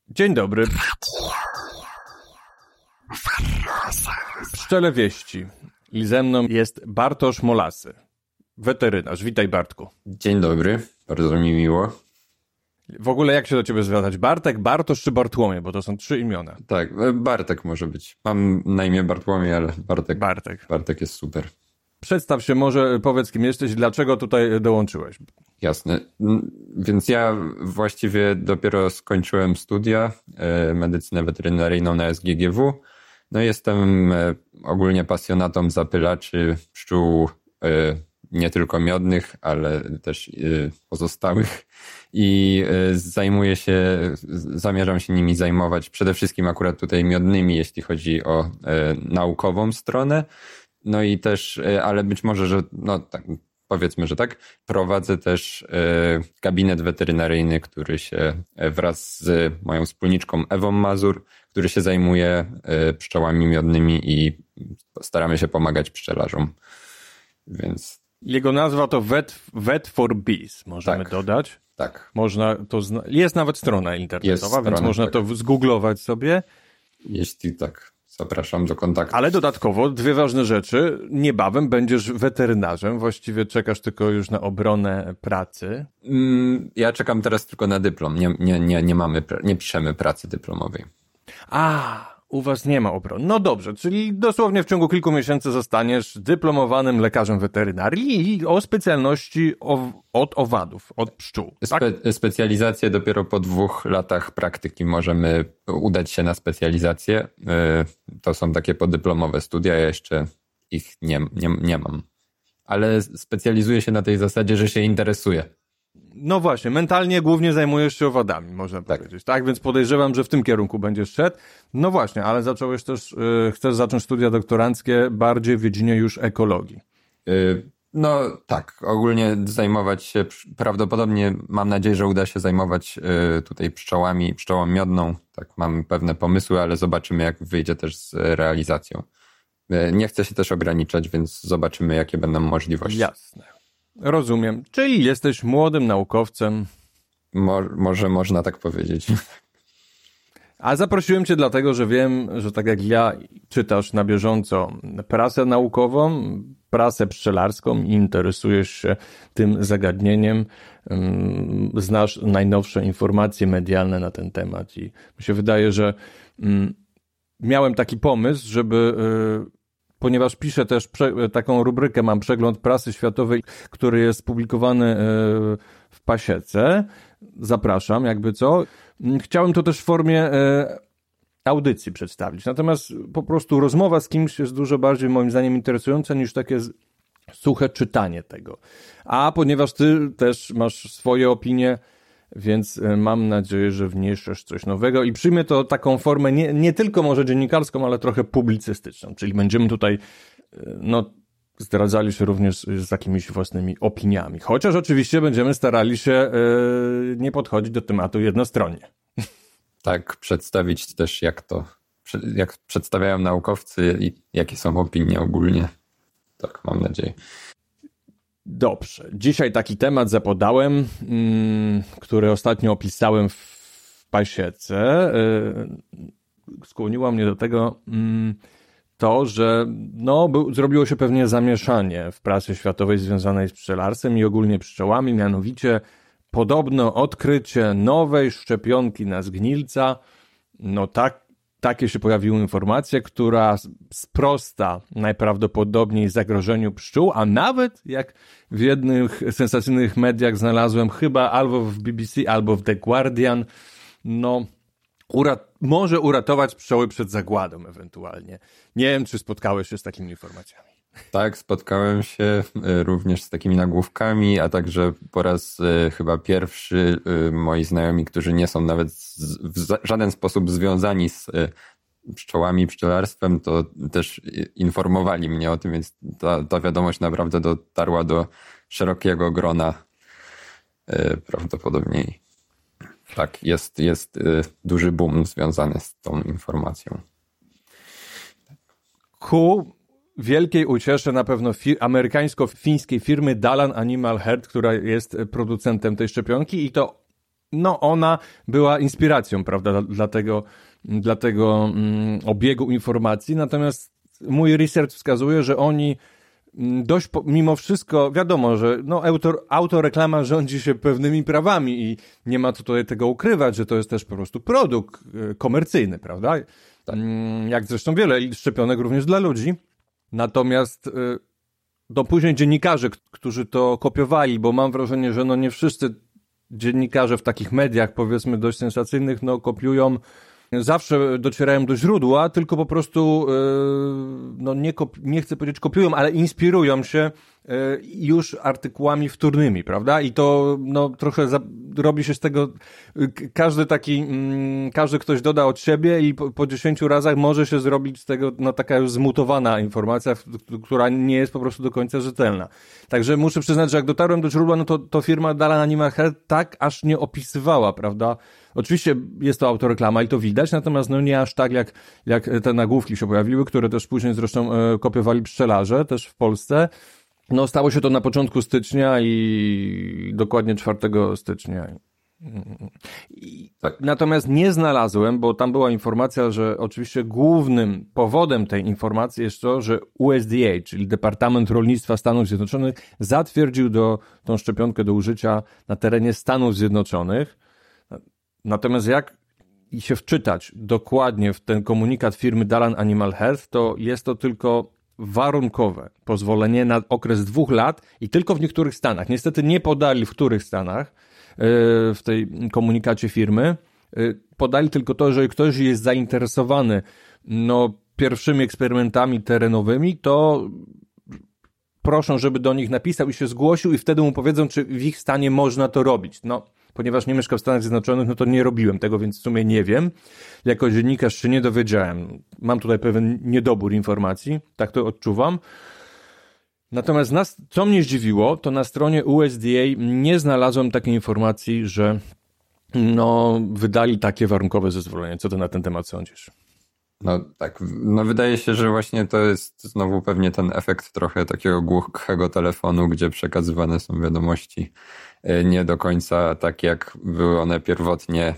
Dzień dobry. Pszczele wieści. I ze mną jest Bartosz Molasy, weterynarz. Witaj, Bartku. Dzień dobry, bardzo mi miło. W ogóle jak się do ciebie zwracać? Bartek, Bartosz czy Bartłomiej? Bo to są 3 imiona. Tak, Bartek może być. Mam na imię Bartłomiej, ale Bartek jest super. Przedstaw się może, powiedz kim jesteś, dlaczego tutaj dołączyłeś. Jasne. Więc ja właściwie dopiero skończyłem studia, medycynę weterynaryjną na SGGW. No jestem ogólnie pasjonatą zapylaczy pszczół, nie tylko miodnych, ale też pozostałych. I zamierzam się nimi zajmować przede wszystkim akurat tutaj miodnymi, jeśli chodzi o naukową stronę. No i też, ale być może, że no tak, powiedzmy, że tak, prowadzę też gabinet weterynaryjny, który się wraz z moją wspólniczką Ewą Mazur, który się zajmuje pszczołami miodnymi i staramy się pomagać pszczelarzom. Więc jego nazwa to Vet for Bees, możemy dodać. Tak. Można to jest nawet strona internetowa, więc można to zgooglować sobie. Jeśli tak, zapraszam do kontaktu. Ale dodatkowo 2 ważne rzeczy. Niebawem będziesz weterynarzem, właściwie czekasz tylko już na obronę pracy. Ja czekam teraz tylko na dyplom. Nie piszemy pracy dyplomowej. U was nie ma obrony. No dobrze, czyli dosłownie w ciągu kilku miesięcy zostaniesz dyplomowanym lekarzem weterynarii i o specjalności od owadów, od pszczół. Tak? Specjalizację dopiero po 2 latach praktyki możemy udać się na specjalizację. To są takie podyplomowe studia, ja jeszcze ich nie mam. Ale specjalizuję się na tej zasadzie, że się interesuję. No właśnie, mentalnie głównie zajmujesz się owadami, można powiedzieć, tak? Więc podejrzewam, że w tym kierunku będziesz szedł. No właśnie, ale zacząłeś też, chcesz zacząć studia doktoranckie bardziej w dziedzinie już ekologii. No tak, ogólnie zajmować się, prawdopodobnie mam nadzieję, że uda się zajmować tutaj pszczołą miodną. Tak, mam pewne pomysły, ale zobaczymy, jak wyjdzie też z realizacją. Nie chcę się też ograniczać, więc zobaczymy, jakie będą możliwości. Jasne. Rozumiem. Czyli jesteś młodym naukowcem. Może można tak powiedzieć. A zaprosiłem cię dlatego, że wiem, że tak jak ja czytasz na bieżąco prasę naukową, prasę pszczelarską i interesujesz się tym zagadnieniem, znasz najnowsze informacje medialne na ten temat i mi się wydaje, że miałem taki pomysł, żeby... Ponieważ piszę też taką rubrykę, mam przegląd prasy światowej, który jest publikowany w Pasiece. Zapraszam, jakby co. Chciałem to też w formie audycji przedstawić. Natomiast po prostu rozmowa z kimś jest dużo bardziej moim zdaniem interesująca niż takie suche czytanie tego. A ponieważ ty też masz swoje opinie, więc mam nadzieję, że wniesiesz coś nowego i przyjmie to taką formę nie tylko może dziennikarską, ale trochę publicystyczną. Czyli będziemy tutaj zdradzali się również z jakimiś własnymi opiniami. Chociaż oczywiście będziemy starali się nie podchodzić do tematu jednostronnie. Tak, przedstawić też jak przedstawiają naukowcy i jakie są opinie ogólnie. Tak, mam nadzieję. Dobrze. Dzisiaj taki temat zapodałem, który ostatnio opisałem w Pasiece. Skłoniło mnie do tego to, że zrobiło się pewnie zamieszanie w prasie światowej związanej z pszczelarstwem i ogólnie pszczołami, mianowicie podobno odkrycie nowej szczepionki na zgnilca, takie się pojawiły informacje, która sprosta najprawdopodobniej zagrożeniu pszczół, a nawet jak w jednych sensacyjnych mediach znalazłem, chyba albo w BBC, albo w The Guardian, może uratować pszczoły przed zagładą ewentualnie. Nie wiem, czy spotkałeś się z takimi informacjami. Tak, spotkałem się również z takimi nagłówkami, a także po raz chyba pierwszy moi znajomi, którzy nie są nawet w żaden sposób związani z pszczołami, pszczelarstwem, to też informowali mnie o tym, więc ta wiadomość naprawdę dotarła do szerokiego grona prawdopodobnie. Tak, jest duży boom związany z tą informacją. Ku wielkiej uciesze na pewno amerykańsko-fińskiej firmy Dalan Animal Health, która jest producentem tej szczepionki i to no ona była inspiracją, prawda, dla tego obiegu informacji, natomiast mój research wskazuje, że oni dość, mimo wszystko, wiadomo, że no, autoreklama rządzi się pewnymi prawami i nie ma tutaj tego ukrywać, że to jest też po prostu produkt komercyjny, prawda? Tak. Jak zresztą wiele szczepionek również dla ludzi. Natomiast to później dziennikarze, którzy to kopiowali, bo mam wrażenie, że no nie wszyscy dziennikarze w takich mediach, powiedzmy dość sensacyjnych, no kopiują, zawsze docierają do źródła, tylko po prostu, no nie chcę powiedzieć kopiują, ale inspirują się już artykułami wtórnymi, prawda? I to no trochę robi się z tego, każdy ktoś doda od siebie i po 10 razach może się zrobić z tego no taka już zmutowana informacja, która nie jest po prostu do końca rzetelna. Także muszę przyznać, że jak dotarłem do źródła, no to firma Dalan Animal Health tak aż nie opisywała, prawda? Oczywiście jest to autoreklama i to widać, natomiast no nie aż tak jak te nagłówki się pojawiły, które też później zresztą kopiowali pszczelarze też w Polsce. No stało się to na początku stycznia i dokładnie 4 stycznia. Tak. Natomiast nie znalazłem, bo tam była informacja, że oczywiście głównym powodem tej informacji jest to, że USDA, czyli Departament Rolnictwa Stanów Zjednoczonych, zatwierdził tą szczepionkę do użycia na terenie Stanów Zjednoczonych. Natomiast jak się wczytać dokładnie w ten komunikat firmy Dalan Animal Health, to jest to tylko warunkowe pozwolenie na okres 2 lat i tylko w niektórych stanach. Niestety nie podali w których stanach w tej komunikacie firmy. Podali tylko to, że ktoś jest zainteresowany no, pierwszymi eksperymentami terenowymi, to proszą, żeby do nich napisał i się zgłosił i wtedy mu powiedzą, czy w ich stanie można to robić. No, ponieważ nie mieszkam w Stanach Zjednoczonych, no to nie robiłem tego, więc w sumie nie wiem. Jako dziennikarz się nie dowiedziałem. Mam tutaj pewien niedobór informacji, tak to odczuwam. Natomiast co mnie zdziwiło, to na stronie USDA nie znalazłem takiej informacji, że no, wydali takie warunkowe zezwolenie. Co ty na ten temat sądzisz? No tak, no wydaje się, że właśnie to jest znowu pewnie ten efekt trochę takiego głuchego telefonu, gdzie przekazywane są wiadomości nie do końca tak, jak były one pierwotnie,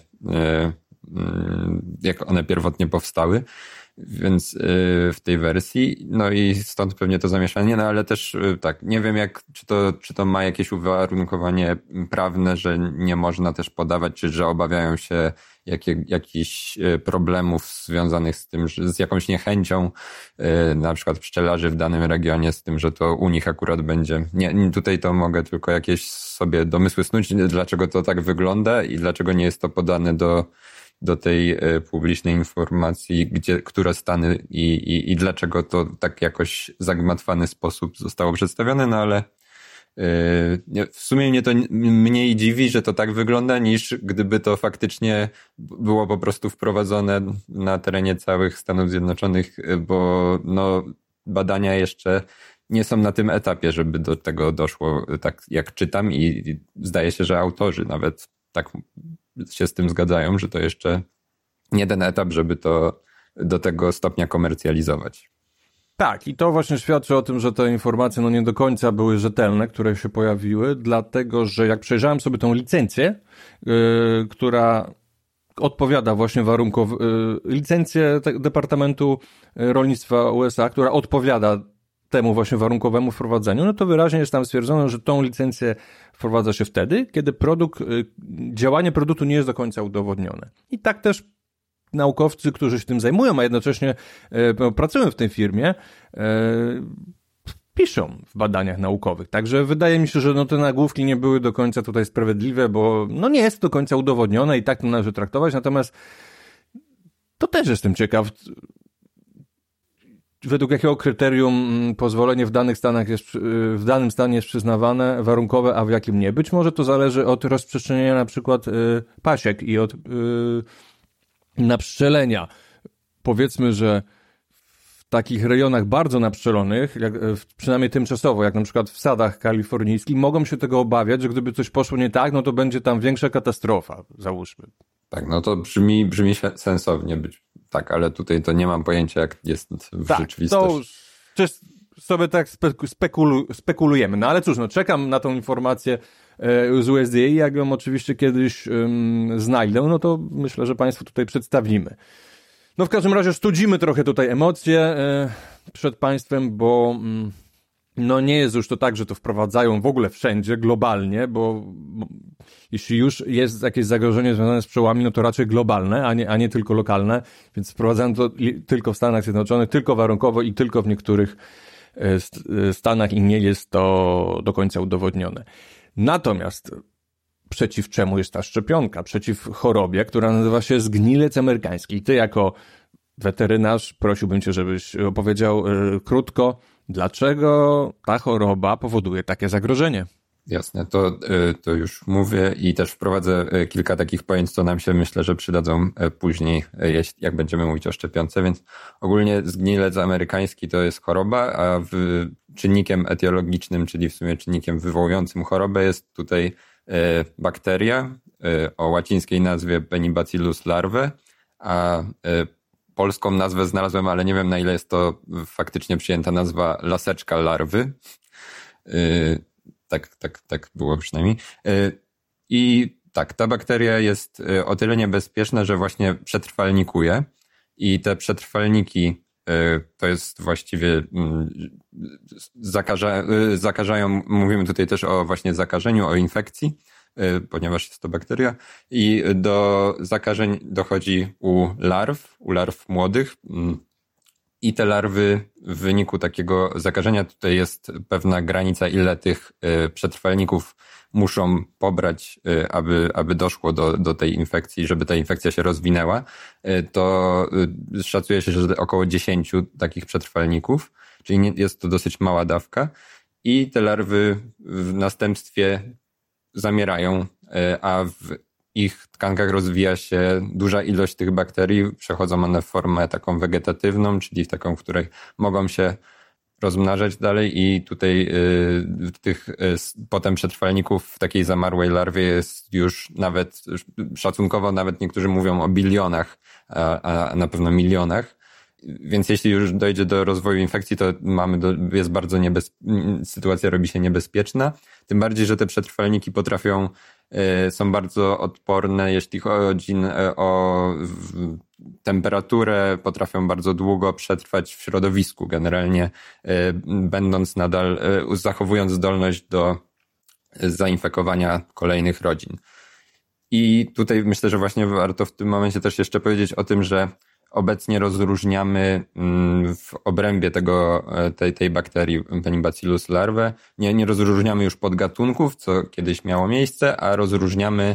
powstały, więc w tej wersji, no i stąd pewnie to zamieszanie, no ale też tak, nie wiem czy to ma jakieś uwarunkowanie prawne, że nie można też podawać, czy że obawiają się jakichś problemów związanych z tym, z jakąś niechęcią na przykład pszczelarzy w danym regionie, z tym, że to u nich akurat będzie. Nie, tutaj to mogę tylko jakieś sobie domysły snuć, dlaczego to tak wygląda i dlaczego nie jest to podane do tej publicznej informacji, które stany i dlaczego to tak jakoś zagmatwany sposób zostało przedstawione, no ale w sumie mnie to mniej dziwi, że to tak wygląda, niż gdyby to faktycznie było po prostu wprowadzone na terenie całych Stanów Zjednoczonych, bo no, badania jeszcze nie są na tym etapie, żeby do tego doszło, tak jak czytam i zdaje się, że autorzy nawet tak się z tym zgadzają, że to jeszcze nie ten etap, żeby to do tego stopnia komercjalizować. Tak, i to właśnie świadczy o tym, że te informacje no nie do końca były rzetelne, które się pojawiły, dlatego, że jak przejrzałem sobie tą licencję, która odpowiada właśnie licencję Departamentu Rolnictwa USA, która odpowiada temu właśnie warunkowemu wprowadzeniu, no to wyraźnie jest tam stwierdzono, że tą licencję wprowadza się wtedy, kiedy działanie produktu nie jest do końca udowodnione. I tak też naukowcy, którzy się tym zajmują, a jednocześnie pracują w tej firmie, piszą w badaniach naukowych. Także wydaje mi się, że no te nagłówki nie były do końca tutaj sprawiedliwe, bo no nie jest do końca udowodnione i tak to należy traktować, natomiast to też jestem ciekaw, według jakiego kryterium pozwolenie w danym stanie jest przyznawane, warunkowe, a w jakim nie. Być może to zależy od rozprzestrzenienia na przykład pasiek i od napszczelenia. Powiedzmy, że w takich rejonach bardzo napszczelonych, przynajmniej tymczasowo, jak na przykład w sadach kalifornijskich, mogą się tego obawiać, że gdyby coś poszło nie tak, no to będzie tam większa katastrofa, załóżmy. Tak, no to brzmi sensownie być. Tak, ale tutaj to nie mam pojęcia, jak jest w rzeczywistości. To sobie tak spekulujemy. No ale cóż, no czekam na tą informację z USDA i jak ją oczywiście kiedyś znajdę, no to myślę, że Państwu tutaj przedstawimy. No w każdym razie studzimy trochę tutaj emocje przed Państwem, bo no nie jest już to tak, że to wprowadzają w ogóle wszędzie, globalnie, bo jeśli już jest jakieś zagrożenie związane z pszczołami, no to raczej globalne, a nie tylko lokalne, więc wprowadzają to tylko w Stanach Zjednoczonych, tylko warunkowo i tylko w niektórych stanach i nie jest to do końca udowodnione. Natomiast przeciw czemu jest ta szczepionka? Przeciw chorobie, która nazywa się zgnilec amerykański. I ty jako weterynarz prosiłbym cię, żebyś opowiedział krótko, dlaczego ta choroba powoduje takie zagrożenie. Jasne, to już mówię i też wprowadzę kilka takich pojęć, co nam się myślę, że przydadzą później, jak będziemy mówić o szczepionce, więc ogólnie zgnilec amerykański to jest choroba, a czynnikiem etiologicznym, czyli w sumie czynnikiem wywołującym chorobę jest tutaj bakteria o łacińskiej nazwie Penibacillus larvae, a polską nazwę znalazłem, ale nie wiem na ile jest to faktycznie przyjęta nazwa laseczka larwy. Tak było przynajmniej. I tak, ta bakteria jest o tyle niebezpieczna, że właśnie przetrwalnikuje i te przetrwalniki to jest właściwie zakażają, mówimy tutaj też o właśnie zakażeniu, o infekcji, ponieważ jest to bakteria i do zakażeń dochodzi u larw młodych. I te larwy w wyniku takiego zakażenia, tutaj jest pewna granica, ile tych przetrwalników muszą pobrać, aby doszło do tej infekcji, żeby ta infekcja się rozwinęła, to szacuje się, że około 10 takich przetrwalników, czyli jest to dosyć mała dawka i te larwy w następstwie zamierają, a w ich tkankach rozwija się duża ilość tych bakterii, przechodzą one w formę taką wegetatywną, czyli taką, w której mogą się rozmnażać dalej i tutaj tych potem przetrwalników w takiej zamarłej larwie jest już nawet szacunkowo, nawet niektórzy mówią o bilionach, a na pewno milionach. Więc jeśli już dojdzie do rozwoju infekcji, to jest bardzo sytuacja robi się niebezpieczna. Tym bardziej, że te przetrwalniki są bardzo odporne, jeśli chodzi o temperaturę, potrafią bardzo długo przetrwać w środowisku, generalnie będąc nadal, zachowując zdolność do zainfekowania kolejnych rodzin. I tutaj myślę, że właśnie warto w tym momencie też jeszcze powiedzieć o tym, że obecnie rozróżniamy w obrębie tej bakterii Penibacillus larvae, nie rozróżniamy już podgatunków, co kiedyś miało miejsce, a rozróżniamy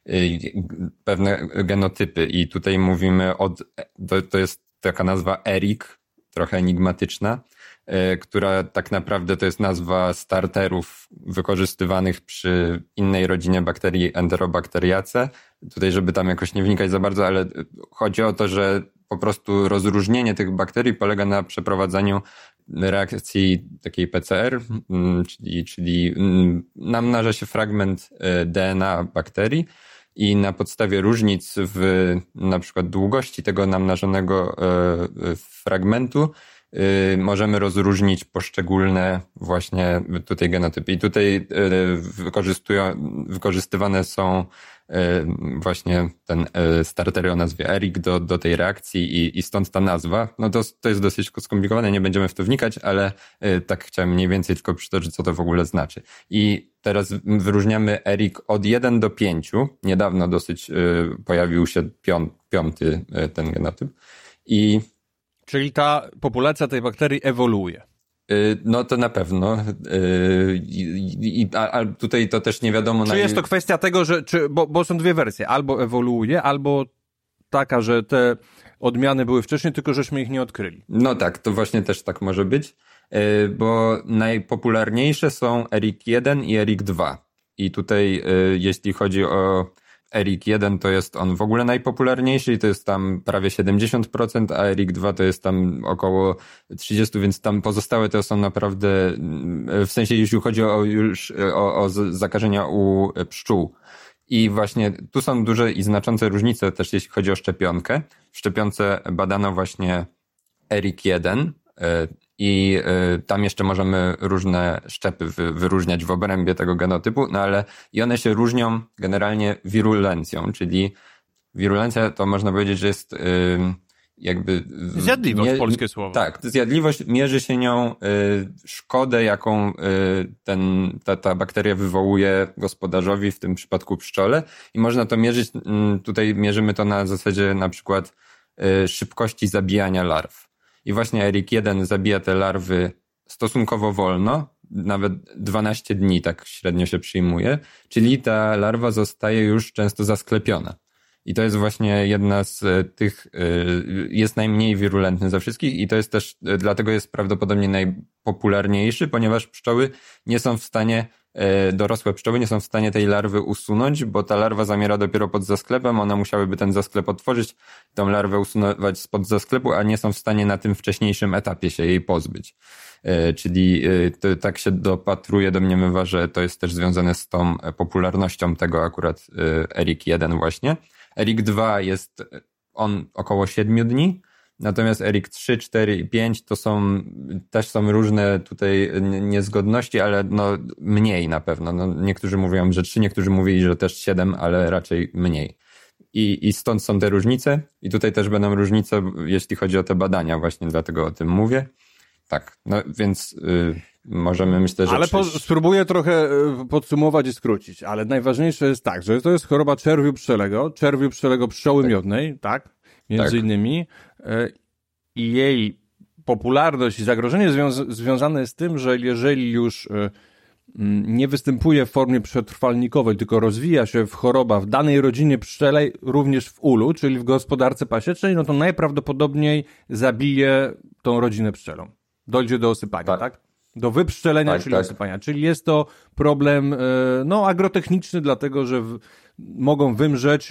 pewne genotypy i tutaj mówimy to jest taka nazwa ERIC, trochę enigmatyczna, która tak naprawdę to jest nazwa starterów wykorzystywanych przy innej rodzinie bakterii Enterobacteriaceae. Tutaj, żeby tam jakoś nie wnikać za bardzo, ale chodzi o to, że po prostu rozróżnienie tych bakterii polega na przeprowadzaniu reakcji takiej PCR, czyli namnaża się fragment DNA bakterii i na podstawie różnic w na przykład długości tego namnażonego fragmentu możemy rozróżnić poszczególne właśnie tutaj genotypy. I tutaj wykorzystywane są właśnie ten startery o nazwie ERIC do tej reakcji i stąd ta nazwa. No to jest dosyć skomplikowane, nie będziemy w to wnikać, ale tak chciałem mniej więcej tylko przytoczyć, co to w ogóle znaczy. I teraz wyróżniamy ERIC od 1 do 5. Niedawno dosyć pojawił się piąty ten genotyp. Czyli ta populacja tej bakterii ewoluuje. No to na pewno. A tutaj to też nie wiadomo. Czy jest to kwestia tego, że bo są dwie wersje. Albo ewoluuje, albo taka, że te odmiany były wcześniej, tylko żeśmy ich nie odkryli. No tak, to właśnie też tak może być, bo najpopularniejsze są ERIC1 i ERIC2. I tutaj jeśli chodzi o ERIC1 to jest on w ogóle najpopularniejszy i to jest tam prawie 70%, a ERIC2 to jest tam około 30%, więc tam pozostałe to są naprawdę, w sensie jeśli chodzi o zakażenia u pszczół. I właśnie tu są duże i znaczące różnice też jeśli chodzi o szczepionkę. W szczepionce badano właśnie ERIC1 i tam jeszcze możemy różne szczepy wyróżniać w obrębie tego genotypu, no ale i one się różnią generalnie wirulencją, czyli wirulencja to można powiedzieć, że jest jakby... Zjadliwość, polskie słowo. Tak, zjadliwość, mierzy się nią szkodę, jaką ta bakteria wywołuje gospodarzowi, w tym przypadku pszczole, i można to mierzyć, tutaj mierzymy to na zasadzie na przykład szybkości zabijania larw. I właśnie ERIC-1 zabija te larwy stosunkowo wolno, nawet 12 dni tak średnio się przyjmuje, czyli ta larwa zostaje już często zasklepiona. I to jest właśnie jedna z tych, jest najmniej wirulentny ze wszystkich i to jest też, dlatego jest prawdopodobnie najpopularniejszy, ponieważ pszczoły nie są w stanie, dorosłe pszczoły nie są w stanie tej larwy usunąć, bo ta larwa zamiera dopiero pod zasklepem, one musiałyby ten zasklep otworzyć, tą larwę usunąć spod zasklepu, a nie są w stanie na tym wcześniejszym etapie się jej pozbyć. Czyli to, tak się domniemywa, że to jest też związane z tą popularnością tego akurat ERIC-1 właśnie. ERIC-2 jest on około 7 dni, natomiast ERIC-3, 4 i 5 to też są różne tutaj niezgodności, ale no mniej na pewno. No, niektórzy mówią, że 3, niektórzy mówili, że też 7, ale raczej mniej. I stąd są te różnice i tutaj też będą różnice, jeśli chodzi o te badania, właśnie dlatego o tym mówię. Tak, no więc możemy, myślę, że... Ale spróbuję trochę podsumować i skrócić, ale najważniejsze jest tak, że to jest choroba czerwiu pszczelego pszczoły miodnej, tak? Między innymi. I jej popularność i zagrożenie związane jest z tym, że jeżeli już nie występuje w formie przetrwalnikowej, tylko rozwija się choroba w danej rodzinie pszczelej, również w ulu, czyli w gospodarce pasiecznej, no to najprawdopodobniej zabije tą rodzinę pszczelą. Dojdzie do osypania, tak? Do wypszczelenia, czyli osypania. Czyli jest to problem agrotechniczny, dlatego że mogą wymrzeć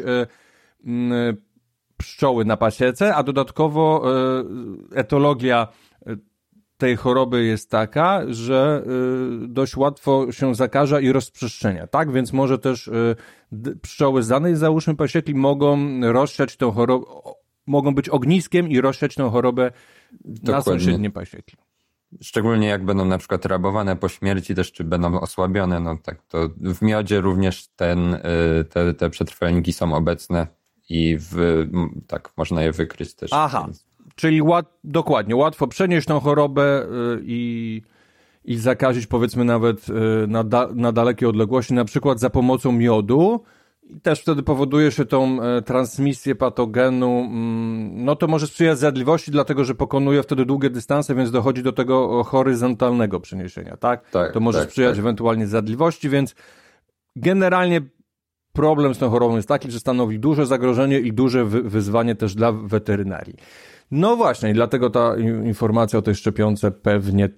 pszczoły na pasiece, a dodatkowo etologia tej choroby jest taka, że dość łatwo się zakaża i rozprzestrzenia, tak? Więc może też pszczoły z danej, załóżmy, pasieki mogą rozsiać tą chorobę, mogą być ogniskiem i rozsiać tą chorobę na sąsiednie pasieki. Szczególnie jak będą na przykład rabowane po śmierci też, czy będą osłabione, no tak, to w miodzie również te przetrwalniki są obecne i tak, można je wykryć też. Aha, czyli dokładnie, łatwo przenieść tą chorobę i zakazić, powiedzmy, nawet na dalekie odległości, na przykład za pomocą miodu. I też wtedy powoduje się tą transmisję patogenu, no to może sprzyjać zjadliwości, dlatego że pokonuje wtedy długie dystanse, więc dochodzi do tego horyzontalnego przeniesienia, tak? To może sprzyjać ewentualnie zjadliwości, więc generalnie problem z tą chorobą jest taki, że stanowi duże zagrożenie i duże wyzwanie też dla weterynarii. No właśnie, i dlatego ta informacja o tej szczepionce pewnie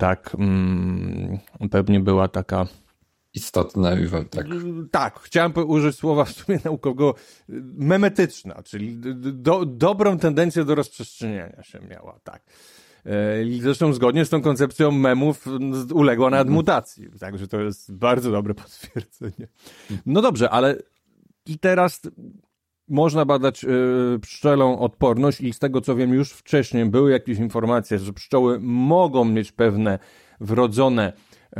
pewnie była taka istotna, tak. Tak, chciałem użyć słowa w sumie naukowego memetyczna, czyli dobrą tendencję do rozprzestrzeniania się miała, tak. I zresztą zgodnie z tą koncepcją memów uległa nawet mutacji, także to jest bardzo dobre potwierdzenie. No dobrze, ale i teraz można badać pszczelą odporność i z tego co wiem już wcześniej były jakieś informacje, że pszczoły mogą mieć pewne wrodzone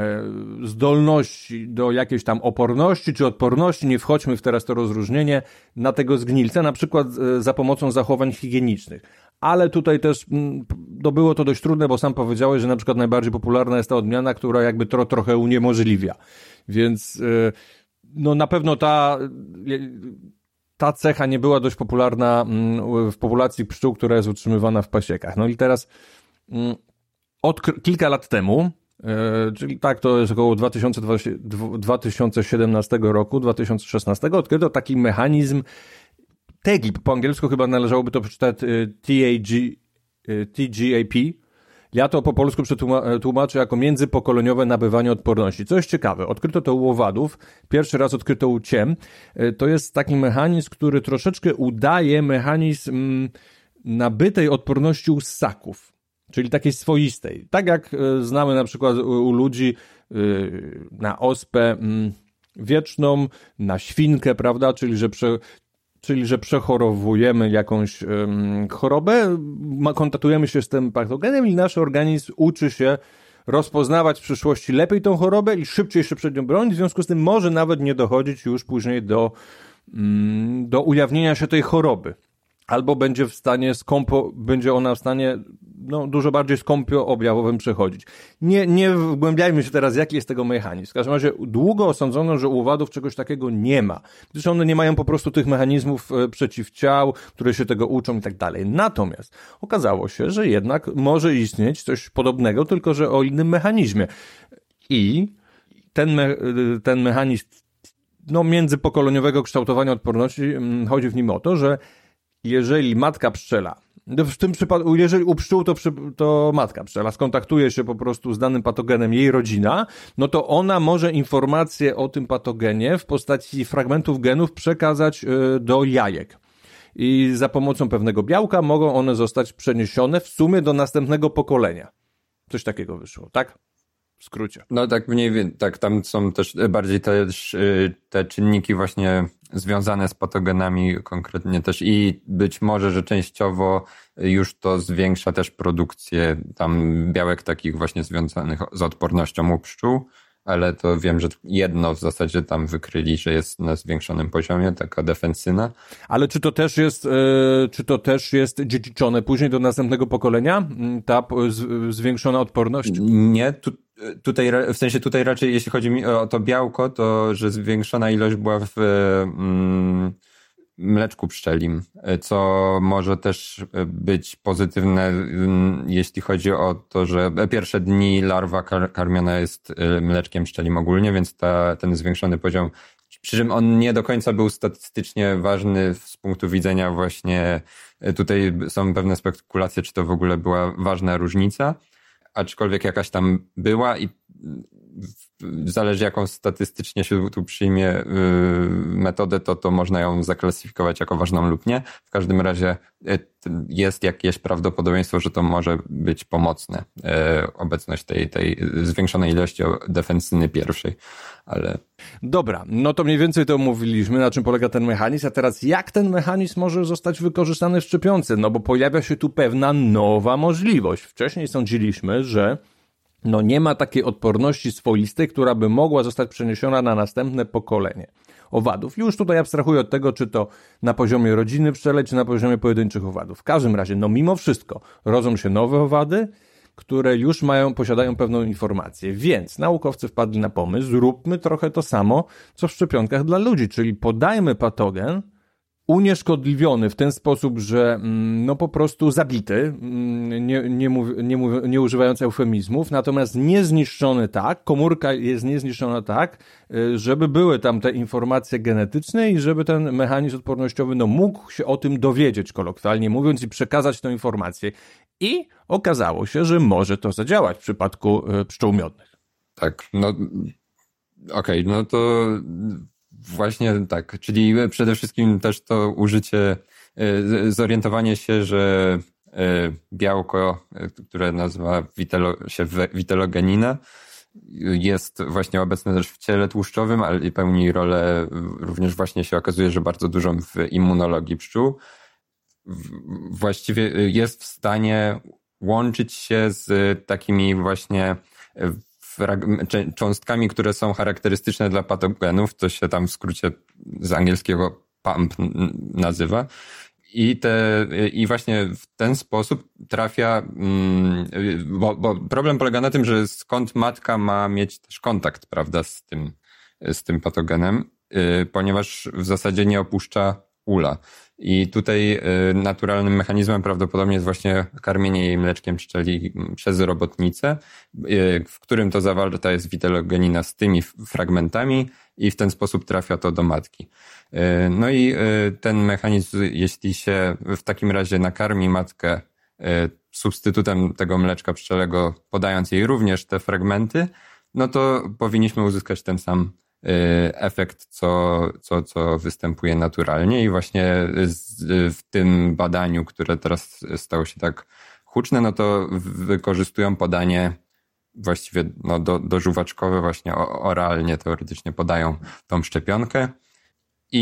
zdolności do jakiejś tam oporności czy odporności, nie wchodźmy w teraz to rozróżnienie, na tego zgnilca, na przykład za pomocą zachowań higienicznych. Ale tutaj też było to dość trudne, bo sam powiedziałeś, że na przykład najbardziej popularna jest ta odmiana, która jakby to trochę uniemożliwia. Więc no na pewno ta cecha nie była dość popularna w populacji pszczół, która jest utrzymywana w pasiekach. No i teraz kilka lat temu, czyli tak, to jest około 2017 roku, 2016, odkryto taki mechanizm TGAP, po angielsku chyba należałoby to przeczytać TGAP. Ja to po polsku tłumaczę jako międzypokoleniowe nabywanie odporności. Co jest ciekawe, odkryto to u owadów, pierwszy raz odkryto u ciem. To jest taki mechanizm, który troszeczkę udaje mechanizm nabytej odporności u ssaków. Czyli takiej swoistej. Tak jak znamy na przykład u ludzi na ospę wieczną, na świnkę, prawda? Czyli że czyli że przechorowujemy jakąś chorobę, kontaktujemy się z tym patogenem i nasz organizm uczy się rozpoznawać w przyszłości lepiej tą chorobę i szybciej się przed nią bronić, w związku z tym może nawet nie dochodzić już później do ujawnienia się tej choroby. Albo będzie będzie ona w stanie dużo bardziej skąpo objawowym przechodzić. Nie wgłębiajmy się teraz, jaki jest tego mechanizm. W każdym razie długo osądzono, że u owadów czegoś takiego nie ma. Gdyż one nie mają po prostu tych mechanizmów przeciwciał, które się tego uczą i tak dalej. Natomiast okazało się, że jednak może istnieć coś podobnego, tylko że o innym mechanizmie. I ten mechanizm międzypokoleniowego kształtowania odporności, chodzi w nim o to, że jeżeli matka pszczela, w tym przypadku, jeżeli u pszczół to matka pszczela skontaktuje się po prostu z danym patogenem jej rodzina, no to ona może informację o tym patogenie w postaci fragmentów genów przekazać do jajek. I za pomocą pewnego białka mogą one zostać przeniesione w sumie do następnego pokolenia. Coś takiego wyszło, tak? W skrócie. No tak mniej więcej, tak, tam są też bardziej te czynniki właśnie związane z patogenami konkretnie też i być może, że częściowo już to zwiększa też produkcję tam białek takich właśnie związanych z odpornością u pszczół, ale to wiem, że jedno w zasadzie tam wykryli, że jest na zwiększonym poziomie, taka defensyna. Ale czy to też jest dziedziczone później do następnego pokolenia? Ta zwiększona odporność? Nie, w sensie tutaj raczej jeśli chodzi mi o to białko, to że zwiększona ilość była w mleczku pszczelim, co może też być pozytywne, jeśli chodzi o to, że pierwsze dni larwa karmiona jest mleczkiem pszczelim ogólnie, więc ten zwiększony poziom, przy czym on nie do końca był statystycznie ważny z punktu widzenia właśnie, tutaj są pewne spekulacje, czy to w ogóle była ważna różnica, aczkolwiek jakaś tam była i zależy jaką statystycznie się tu przyjmie metodę, to można ją zaklasyfikować jako ważną lub nie. W każdym razie jest jakieś prawdopodobieństwo, że to może być pomocne. Obecność tej zwiększonej ilości defensyny pierwszej. Ale... Dobra, no to mniej więcej to omówiliśmy, na czym polega ten mechanizm, a teraz jak ten mechanizm może zostać wykorzystany w szczepionce? No bo pojawia się tu pewna nowa możliwość. Wcześniej sądziliśmy, że nie ma takiej odporności swoistej, która by mogła zostać przeniesiona na następne pokolenie owadów. Już tutaj abstrahuję od tego, czy to na poziomie rodziny pszczelej, czy na poziomie pojedynczych owadów. W każdym razie, mimo wszystko, rodzą się nowe owady, które już posiadają pewną informację. Więc naukowcy wpadli na pomysł, zróbmy trochę to samo, co w szczepionkach dla ludzi, czyli podajmy patogen unieszkodliwiony w ten sposób, że po prostu zabity, nie używając eufemizmów, natomiast niezniszczony tak, komórka jest niezniszczona tak, żeby były tam te informacje genetyczne i żeby ten mechanizm odpornościowy mógł się o tym dowiedzieć, kolokwialnie mówiąc, i przekazać tę informację. I okazało się, że może to zadziałać w przypadku pszczół miodnych. Tak, okej, to właśnie tak, czyli przede wszystkim też to użycie, zorientowanie się, że białko, które nazywa się witelogenina, jest właśnie obecne też w ciele tłuszczowym, ale i pełni rolę, również właśnie się okazuje, że bardzo dużą w immunologii pszczół. Właściwie jest w stanie łączyć się z takimi właśnie cząstkami, które są charakterystyczne dla patogenów, to się tam w skrócie z angielskiego PAMP nazywa. I właśnie w ten sposób trafia, bo problem polega na tym, że skąd matka ma mieć też kontakt, prawda, z tym patogenem, ponieważ w zasadzie nie opuszcza ula. I tutaj naturalnym mechanizmem prawdopodobnie jest właśnie karmienie jej mleczkiem pszczeli przez robotnicę, w którym to zawarta jest witelogenina z tymi fragmentami i w ten sposób trafia to do matki. No i ten mechanizm, jeśli się w takim razie nakarmi matkę substytutem tego mleczka pszczelego, podając jej również te fragmenty, no to powinniśmy uzyskać ten sam efekt, co występuje naturalnie i właśnie w tym badaniu, które teraz stało się tak huczne, no to wykorzystują podanie właściwie dożuwaczkowe, właśnie oralnie teoretycznie podają tą szczepionkę i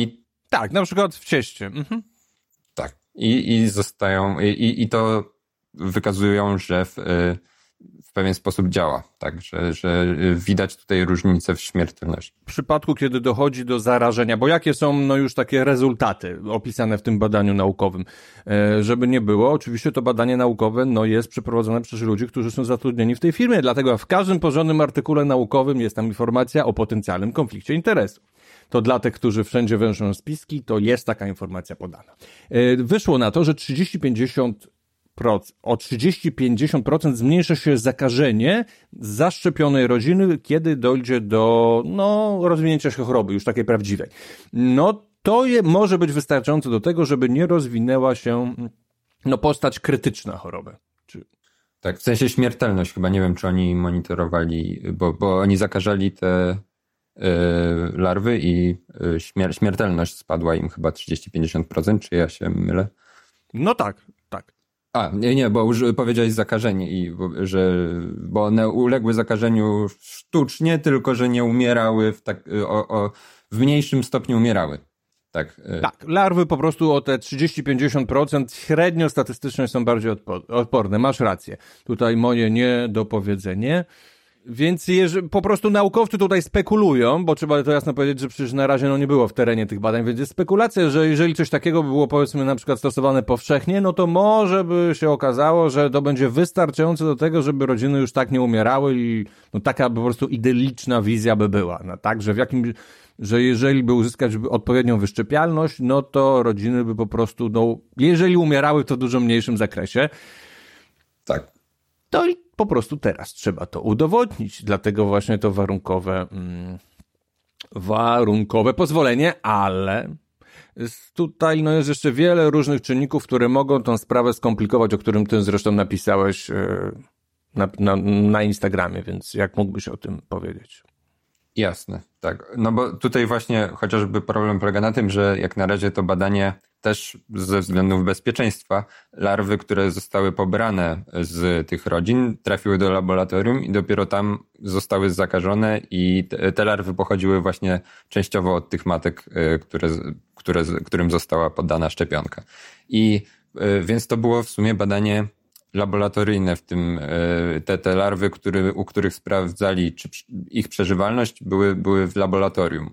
Tak, na przykład w cieście. Mhm. Tak. I zostają, i to wykazują, że w pewien sposób działa, tak, że widać tutaj różnicę w śmiertelności. W przypadku, kiedy dochodzi do zarażenia, bo jakie są już takie rezultaty opisane w tym badaniu naukowym? Żeby nie było, oczywiście to badanie naukowe jest przeprowadzone przez ludzi, którzy są zatrudnieni w tej firmie, dlatego w każdym porządnym artykule naukowym jest tam informacja o potencjalnym konflikcie interesów. To dla tych, którzy wszędzie węszą spiski, to jest taka informacja podana. Wyszło na to, że o 30-50% zmniejsza się zakażenie zaszczepionej rodziny, kiedy dojdzie do rozwinięcia się choroby, już takiej prawdziwej. To może być wystarczające do tego, żeby nie rozwinęła się postać krytyczna choroby. Tak, w sensie śmiertelność chyba, nie wiem, czy oni monitorowali, bo oni zakażali te larwy i śmiertelność spadła im chyba 30-50%, czy ja się mylę? No tak. A, nie, bo już powiedziałeś zakażenie bo one uległy zakażeniu sztucznie, tylko że nie umierały w mniejszym stopniu umierały. Tak, larwy po prostu o te 30-50% średnio statystycznie są bardziej odporne. Masz rację. Tutaj moje niedopowiedzenie. Więc po prostu naukowcy tutaj spekulują, bo trzeba to jasno powiedzieć, że przecież na razie nie było w terenie tych badań, więc jest spekulacja, że jeżeli coś takiego by było, powiedzmy, na przykład stosowane powszechnie, to może by się okazało, że to będzie wystarczające do tego, żeby rodziny już tak nie umierały i taka po prostu idylliczna wizja by była. Tak, że jeżeli by uzyskać odpowiednią wyszczepialność, to rodziny by po prostu, jeżeli umierały, to w dużo mniejszym zakresie. Tak. To i po prostu teraz trzeba to udowodnić, dlatego właśnie to warunkowe pozwolenie, ale tutaj jest jeszcze wiele różnych czynników, które mogą tą sprawę skomplikować, o którym ty zresztą napisałeś na Instagramie, więc jak mógłbyś o tym powiedzieć? Jasne, tak. Bo tutaj właśnie chociażby problem polega na tym, że jak na razie to badanie też ze względów bezpieczeństwa, larwy, które zostały pobrane z tych rodzin, trafiły do laboratorium i dopiero tam zostały zakażone i te larwy pochodziły właśnie częściowo od tych matek, którym została poddana szczepionka. I więc to było w sumie badanie laboratoryjne, w tym te larwy, u których sprawdzali, czy ich przeżywalność, były w laboratorium.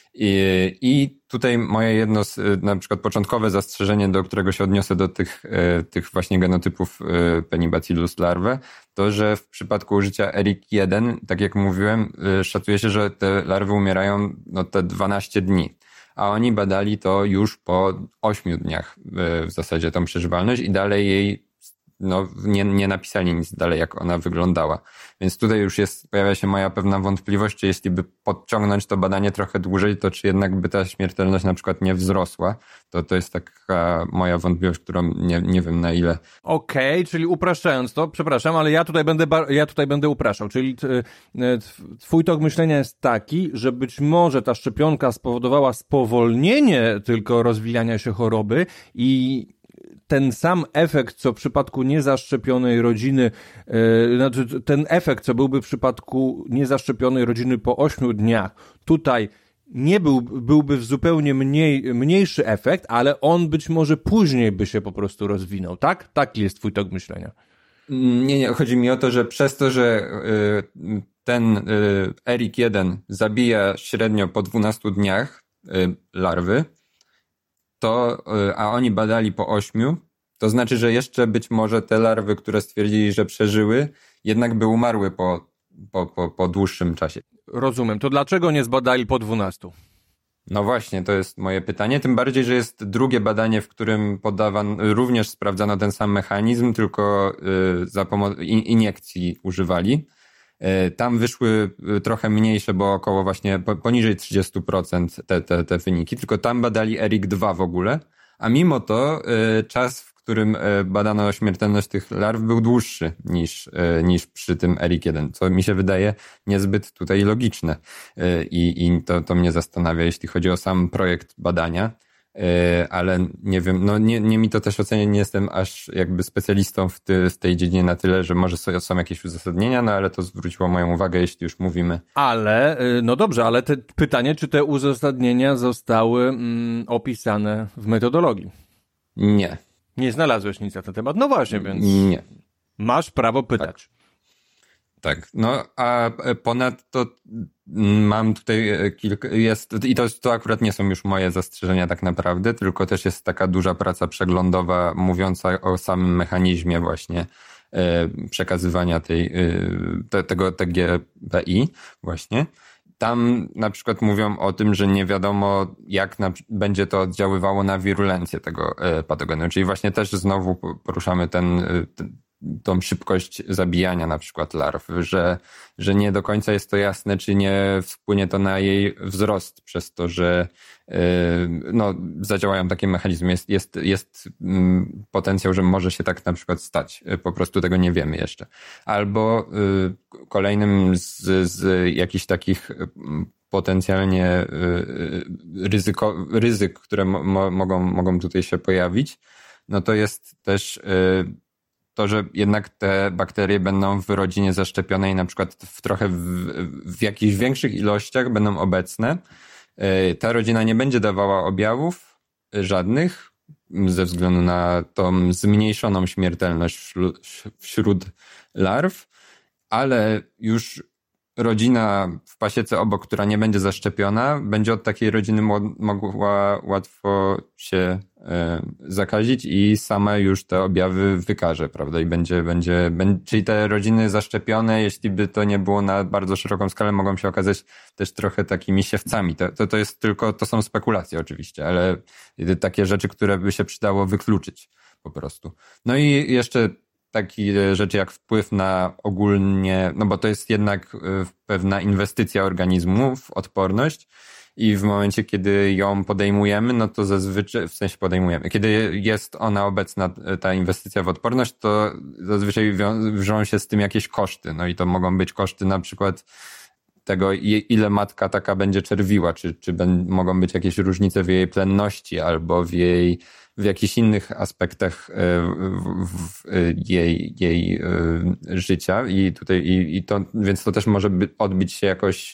I tutaj moje jedno na przykład początkowe zastrzeżenie, do którego się odniosę do tych właśnie genotypów Penibacillus larvae, to, że w przypadku użycia ERIC-1, tak jak mówiłem, szacuje się, że te larwy umierają te 12 dni. A oni badali to już po 8 dniach w zasadzie tą przeżywalność i dalej jej nie napisali nic dalej, jak ona wyglądała. Więc tutaj już pojawia się moja pewna wątpliwość, czy jeśli by podciągnąć to badanie trochę dłużej, to czy jednak by ta śmiertelność na przykład nie wzrosła. To jest taka moja wątpliwość, którą nie wiem na ile. Okej, czyli upraszczając to, przepraszam, ale ja tutaj będę upraszczał. Czyli twój tok myślenia jest taki, że być może ta szczepionka spowodowała spowolnienie tylko rozwijania się choroby i ten sam efekt, co w przypadku niezaszczepionej rodziny, ten efekt, co byłby w przypadku niezaszczepionej rodziny po 8 dniach, tutaj byłby w zupełnie mniejszy efekt, ale on być może później by się po prostu rozwinął, tak? Taki jest twój tok myślenia. Nie, chodzi mi o to, że przez to, że ten ERIC-1 zabija średnio po 12 dniach larwy, a oni badali po 8, to znaczy, że jeszcze być może te larwy, które stwierdzili, że przeżyły, jednak by umarły po dłuższym czasie. Rozumiem. To dlaczego nie zbadali po 12? No właśnie, to jest moje pytanie. Tym bardziej, że jest drugie badanie, w którym również sprawdzano ten sam mechanizm, tylko za pomocą iniekcji używali. Tam wyszły trochę mniejsze, bo około właśnie poniżej 30% te wyniki, tylko tam badali ERIC-2 w ogóle, a mimo to czas, w którym badano śmiertelność tych larw był dłuższy niż przy tym ERIC-1, co mi się wydaje niezbyt tutaj logiczne i to mnie zastanawia, jeśli chodzi o sam projekt badania, ale nie wiem, no nie mi to też ocenia, nie jestem aż jakby specjalistą w tej dziedzinie na tyle, że może są jakieś uzasadnienia, no ale to zwróciło moją uwagę, jeśli już mówimy. Ale, no dobrze, ale pytanie, czy te uzasadnienia zostały opisane w metodologii? Nie. Nie znalazłeś nic na ten temat? No właśnie, więc nie. Masz prawo pytać. Tak, no a ponadto mam tutaj i to akurat nie są już moje zastrzeżenia tak naprawdę, tylko też jest taka duża praca przeglądowa mówiąca o samym mechanizmie właśnie przekazywania tego TGPI właśnie. Tam na przykład mówią o tym, że nie wiadomo jak będzie to oddziaływało na wirulencję tego patogenu, czyli właśnie też znowu poruszamy tą szybkość zabijania na przykład larw, że nie do końca jest to jasne, czy nie wpłynie to na jej wzrost przez to, że no, zadziałają takie mechanizmy. Jest potencjał, że może się tak na przykład stać. Po prostu tego nie wiemy jeszcze. Albo kolejnym z jakichś takich potencjalnie ryzyk, które mogą tutaj się pojawić, no to jest też to, że jednak te bakterie będą w rodzinie zaszczepionej na przykład w jakichś większych ilościach będą obecne. Ta rodzina nie będzie dawała objawów żadnych ze względu na tą zmniejszoną śmiertelność wśród larw, ale już rodzina w pasiece obok, która nie będzie zaszczepiona, będzie od takiej rodziny mogła łatwo się zakazić i sama już te objawy wykaże, prawda? I czyli te rodziny zaszczepione, jeśli by to nie było na bardzo szeroką skalę, mogą się okazać też trochę takimi siewcami. To jest tylko, to są spekulacje oczywiście, ale takie rzeczy, które by się przydało wykluczyć po prostu. No i jeszcze takie rzeczy jak wpływ na ogólnie, no bo to jest jednak pewna inwestycja organizmu w odporność i w momencie, kiedy ją podejmujemy, no to zazwyczaj, w sensie podejmujemy, kiedy jest ona obecna, ta inwestycja w odporność, to zazwyczaj wiążą się z tym jakieś koszty, no i to mogą być koszty na przykład tego, ile matka taka będzie czerwiła, czy mogą być jakieś różnice w jej plenności albo w jakichś innych aspektach jej życia więc to też może odbić się jakoś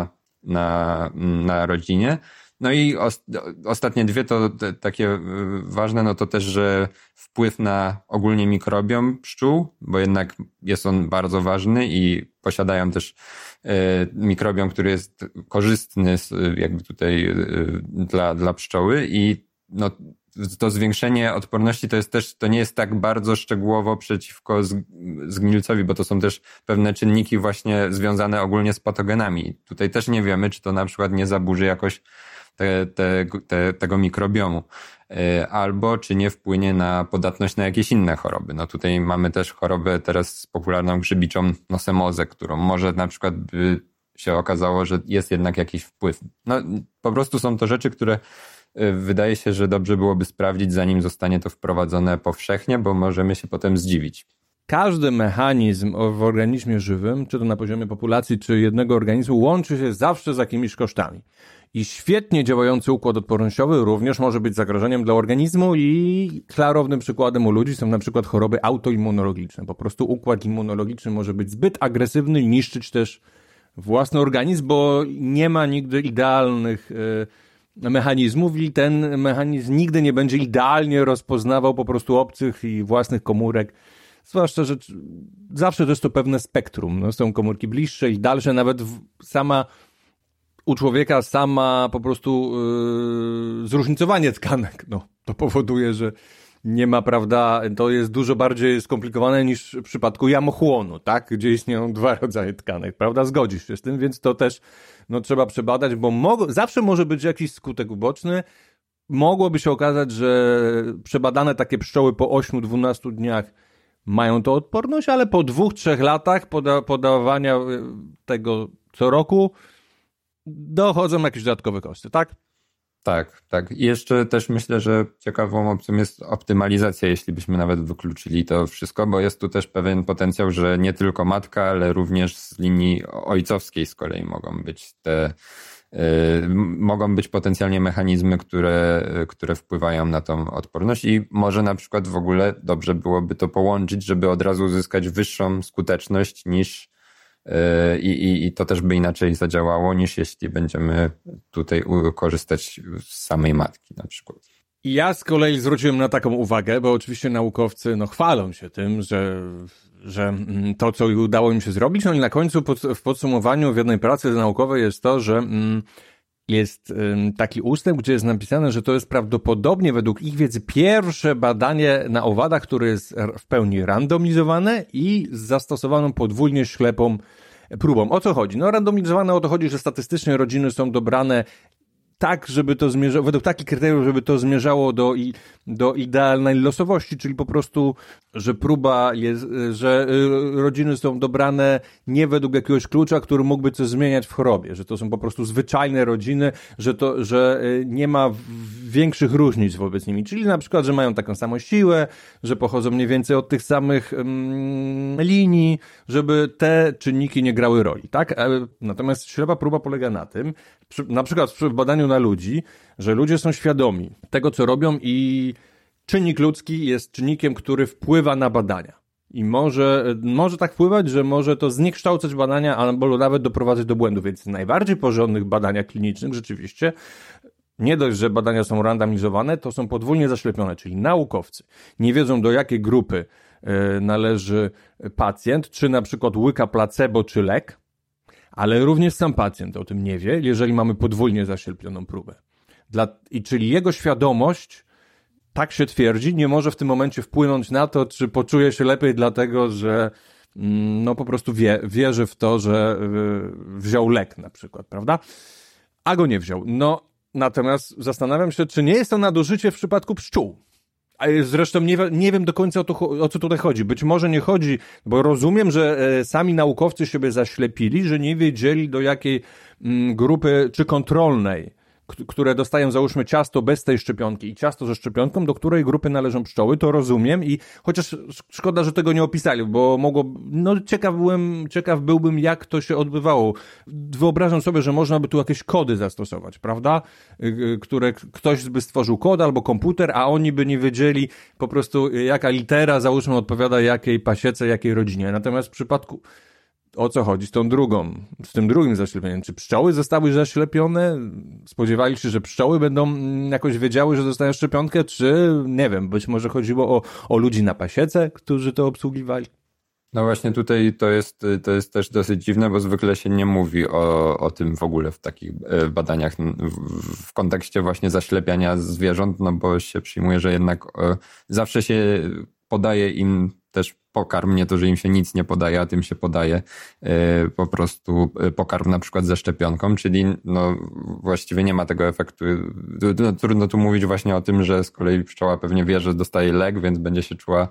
na rodzinie. No i ostatnie dwie to takie ważne, no to też, że wpływ na ogólnie mikrobiom pszczół, bo jednak jest on bardzo ważny i posiadają też mikrobiom, który jest korzystny jakby tutaj dla pszczoły i no to zwiększenie odporności to nie jest tak bardzo szczegółowo przeciwko zgnilcowi, bo to są też pewne czynniki właśnie związane ogólnie z patogenami. Tutaj też nie wiemy, czy to na przykład nie zaburzy jakoś tego mikrobiomu, albo czy nie wpłynie na podatność na jakieś inne choroby. No tutaj mamy też chorobę teraz popularną grzybiczą nosemozę, którą może na przykład by się okazało, że jest jednak jakiś wpływ. No po prostu są to rzeczy, które wydaje się, że dobrze byłoby sprawdzić, zanim zostanie to wprowadzone powszechnie, bo możemy się potem zdziwić. Każdy mechanizm w organizmie żywym, czy to na poziomie populacji, czy jednego organizmu, łączy się zawsze z jakimiś kosztami. I świetnie działający układ odpornościowy również może być zagrożeniem dla organizmu i klarownym przykładem u ludzi są na przykład choroby autoimmunologiczne. Po prostu układ immunologiczny może być zbyt agresywny i niszczyć też własny organizm, bo nie ma nigdy idealnych mechanizmów i ten mechanizm nigdy nie będzie idealnie rozpoznawał po prostu obcych i własnych komórek. Zwłaszcza, że zawsze to jest to pewne spektrum. No, są komórki bliższe i dalsze, nawet u człowieka sama po prostu zróżnicowanie tkanek. No, to powoduje, że nie ma, prawda, to jest dużo bardziej skomplikowane niż w przypadku jamochłonu, tak? Gdzie istnieją dwa rodzaje tkanek, prawda? Zgodzisz się z tym, więc to też trzeba przebadać, bo zawsze może być jakiś skutek uboczny. Mogłoby się okazać, że przebadane takie pszczoły po 8-12 dniach mają tą odporność, ale po 2-3 latach podawania tego co roku dochodzą jakieś dodatkowe koszty, tak? Tak. I jeszcze też myślę, że ciekawą opcją jest optymalizacja, jeśli byśmy nawet wykluczyli to wszystko, bo jest tu też pewien potencjał, że nie tylko matka, ale również z linii ojcowskiej z kolei mogą być te mogą być potencjalnie mechanizmy, które wpływają na tą odporność i może na przykład w ogóle dobrze byłoby to połączyć, żeby od razu uzyskać wyższą skuteczność niż i to też by inaczej zadziałało niż jeśli będziemy tutaj korzystać z samej matki na przykład. Ja z kolei zwróciłem na taką uwagę, bo oczywiście naukowcy chwalą się tym, że to, co udało im się zrobić, no i na końcu w podsumowaniu w jednej pracy naukowej jest to, że jest taki ustęp, gdzie jest napisane, że to jest prawdopodobnie według ich wiedzy pierwsze badanie na owadach, które jest w pełni randomizowane i z zastosowaną podwójnie ślepą próbą. O co chodzi? No randomizowane o to chodzi, że statystycznie rodziny są dobrane tak, żeby to zmierzało, według takich kryteriów, żeby to zmierzało do idealnej losowości, czyli po prostu, że próba jest, że rodziny są dobrane nie według jakiegoś klucza, który mógłby coś zmieniać w chorobie, że to są po prostu zwyczajne rodziny, że nie ma większych różnic wobec nimi, czyli na przykład, że mają taką samą siłę, że pochodzą mniej więcej od tych samych linii, żeby te czynniki nie grały roli, tak? Natomiast ślepa próba polega na tym, na przykład w badaniu na ludzi, że ludzie są świadomi tego, co robią i czynnik ludzki jest czynnikiem, który wpływa na badania. I może tak wpływać, że może to zniekształcać badania, albo nawet doprowadzać do błędu. Więc w najbardziej porządnych badaniach klinicznych rzeczywiście nie dość, że badania są randomizowane, to są podwójnie zaślepione, czyli naukowcy nie wiedzą, do jakiej grupy należy pacjent, czy na przykład łyka placebo, czy lek, ale również sam pacjent o tym nie wie, jeżeli mamy podwójnie zaślepioną próbę. Czyli jego świadomość, tak się twierdzi, nie może w tym momencie wpłynąć na to, czy poczuje się lepiej dlatego, że po prostu wierzy w to, że wziął lek na przykład, prawda? A go nie wziął. Natomiast zastanawiam się, czy nie jest to nadużycie w przypadku pszczół. A zresztą nie wiem do końca o co tutaj chodzi. Być może nie chodzi, bo rozumiem, że sami naukowcy siebie zaślepili, że nie wiedzieli do jakiej grupy, czy kontrolnej, które dostają załóżmy ciasto bez tej szczepionki i ciasto ze szczepionką, do której grupy należą pszczoły, to rozumiem i chociaż szkoda, że tego nie opisali, bo ciekaw byłbym, jak to się odbywało. Wyobrażam sobie, że można by tu jakieś kody zastosować, prawda? Które ktoś by stworzył kod albo komputer, a oni by nie wiedzieli po prostu jaka litera załóżmy odpowiada jakiej pasiece, jakiej rodzinie. Natomiast w przypadku o co chodzi z tym drugim zaślepieniem? Czy pszczoły zostały zaślepione? Spodziewali się, że pszczoły będą jakoś wiedziały, że dostają szczepionkę? Czy, nie wiem, być może chodziło o ludzi na pasiece, którzy to obsługiwali? No właśnie tutaj to jest też dosyć dziwne, bo zwykle się nie mówi o tym w ogóle w takich badaniach w kontekście właśnie zaślepiania zwierząt, no bo się przyjmuje, że jednak zawsze się podaje im też pokarm, nie to, że im się nic nie podaje, a tym się podaje po prostu pokarm na przykład ze szczepionką, czyli właściwie nie ma tego efektu. Trudno tu mówić właśnie o tym, że z kolei pszczoła pewnie wie, że dostaje lek, więc będzie się czuła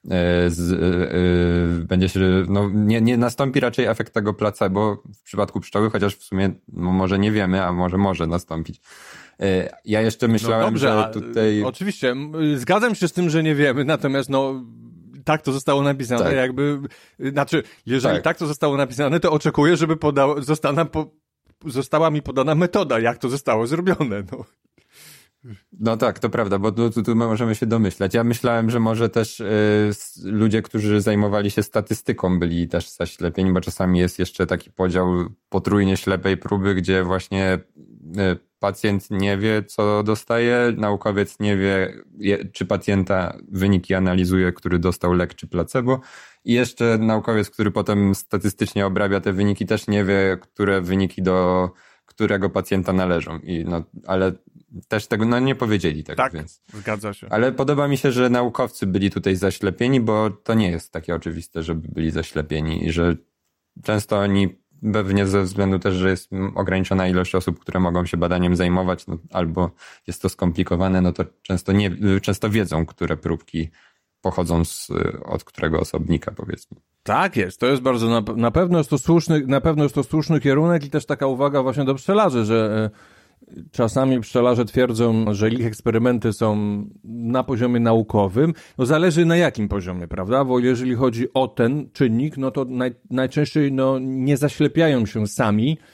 nie nastąpi raczej efekt tego placebo w przypadku pszczoły, chociaż w sumie może nie wiemy, a może nastąpić. Ja jeszcze myślałem, że tutaj... Oczywiście, zgadzam się z tym, że nie wiemy, natomiast tak to zostało napisane, tak. Jeżeli tak to zostało napisane, to oczekuję, żeby została mi podana metoda, jak to zostało zrobione, No tak, to prawda, bo tu możemy się domyślać. Ja myślałem, że może też ludzie, którzy zajmowali się statystyką, byli też zaślepieni, bo czasami jest jeszcze taki podział potrójnie ślepej próby, gdzie właśnie pacjent nie wie, co dostaje, naukowiec nie wie, czy pacjenta wyniki analizuje, który dostał lek czy placebo i jeszcze naukowiec, który potem statystycznie obrabia te wyniki, też nie wie, które wyniki do którego pacjenta należą. Ale też tego nie powiedzieli tego. Tak, więc. Zgadza się. Ale podoba mi się, że naukowcy byli tutaj zaślepieni, bo to nie jest takie oczywiste, żeby byli zaślepieni i że często oni pewnie ze względu też, że jest ograniczona ilość osób, które mogą się badaniem zajmować, albo jest to skomplikowane, to często wiedzą, które próbki pochodzą od którego osobnika, powiedzmy. Tak jest, to jest bardzo, na pewno jest to słuszny kierunek i też taka uwaga właśnie do pszczelarzy, że czasami pszczelarze twierdzą, że ich eksperymenty są na poziomie naukowym. Zależy na jakim poziomie, prawda? Bo jeżeli chodzi o ten czynnik, to najczęściej nie zaślepiają się sami,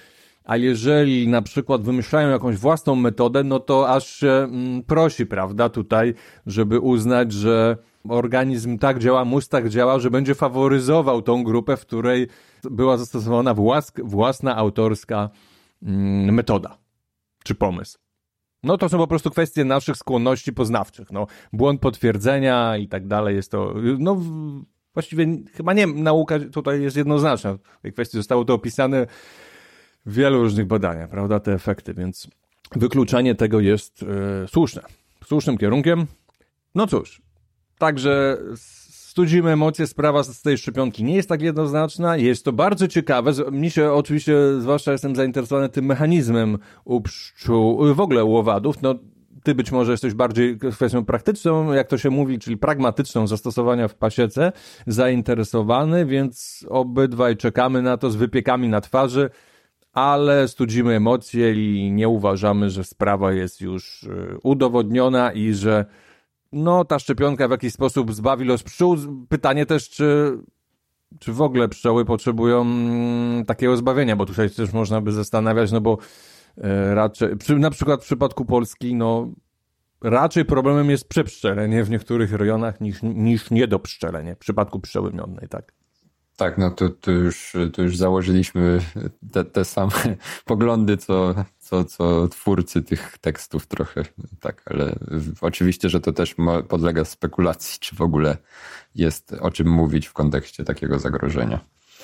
a jeżeli na przykład wymyślają jakąś własną metodę, no to aż się prosi, prawda, tutaj, żeby uznać, że organizm tak działa, mózg tak działa, że będzie faworyzował tą grupę, w której była zastosowana własna autorska metoda czy pomysł. No to są po prostu kwestie naszych skłonności poznawczych. No, błąd potwierdzenia i tak dalej jest to, no właściwie chyba nie, nauka tutaj jest jednoznaczna. W tej kwestii zostało to opisane w wielu różnych badaniach, prawda, te efekty, więc wykluczanie tego jest słuszne. Słusznym kierunkiem. No cóż, także studzimy emocje, sprawa z tej szczepionki nie jest tak jednoznaczna, jest to bardzo ciekawe. Mi się oczywiście, zwłaszcza jestem zainteresowany tym mechanizmem u pszczół, w ogóle u owadów, no ty być może jesteś bardziej kwestią praktyczną, jak to się mówi, czyli pragmatyczną zastosowania w pasiece, zainteresowany, więc obydwaj czekamy na to z wypiekami na twarzy, ale studzimy emocje i nie uważamy, że sprawa jest już udowodniona i że no ta szczepionka w jakiś sposób zbawi los pszczół. Pytanie też, czy w ogóle pszczoły potrzebują takiego zbawienia, bo tutaj też można by zastanawiać, no bo raczej, na przykład w przypadku Polski, no raczej problemem jest przepszczelenie w niektórych rejonach niż niedopszczelenie w przypadku pszczoły miodnej, tak? Tak, no to już założyliśmy te same poglądy, co twórcy tych tekstów trochę, tak, ale oczywiście, że to też podlega spekulacji, czy w ogóle jest o czym mówić w kontekście takiego zagrożenia.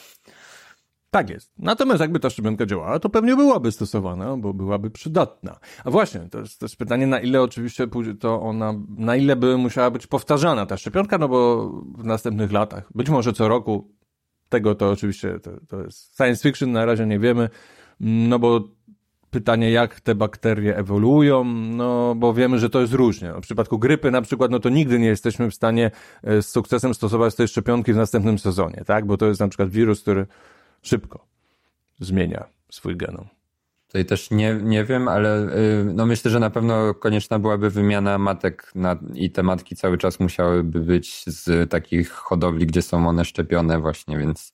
Tak jest. Natomiast jakby ta szczepionka działała, to pewnie byłaby stosowana, bo byłaby przydatna. A właśnie, to jest też pytanie, na ile oczywiście na ile by musiała być powtarzana ta szczepionka, no bo w następnych latach, być może co roku, tego to oczywiście to jest science fiction, na razie nie wiemy, no bo pytanie, jak te bakterie ewoluują, no bo wiemy, że to jest różnie. W przypadku grypy na przykład, no to nigdy nie jesteśmy w stanie z sukcesem stosować tej szczepionki w następnym sezonie, tak? Bo to jest na przykład wirus, który szybko zmienia swój genom. Tutaj też nie wiem, ale no myślę, że na pewno konieczna byłaby wymiana matek i te matki cały czas musiałyby być z takich hodowli, gdzie są one szczepione właśnie, więc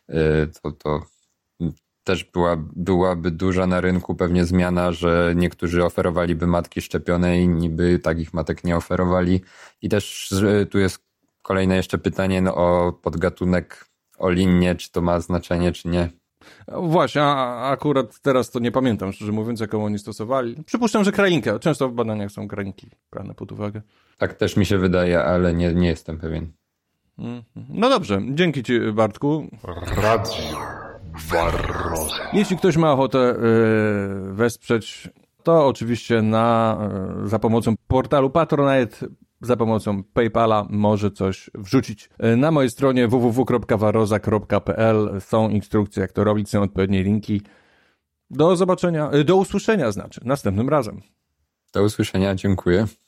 to też byłaby duża na rynku pewnie zmiana, że niektórzy oferowaliby matki szczepione, inni by takich matek nie oferowali. I też tu jest kolejne jeszcze pytanie o podgatunek, o linię, czy to ma znaczenie, czy nie. Właśnie, a akurat teraz to nie pamiętam, szczerze mówiąc, jaką oni stosowali. Przypuszczam, że krainkę. Często w badaniach są krainki brane pod uwagę. Tak też mi się wydaje, ale nie jestem pewien. No dobrze, dzięki ci, Bartku. Radio Barroza. Jeśli ktoś ma ochotę wesprzeć, to oczywiście za pomocą portalu Patronite, za pomocą PayPala może coś wrzucić. Na mojej stronie www.varroza.pl są instrukcje, jak to robić, są odpowiednie linki. Do usłyszenia następnym razem. Do usłyszenia, dziękuję.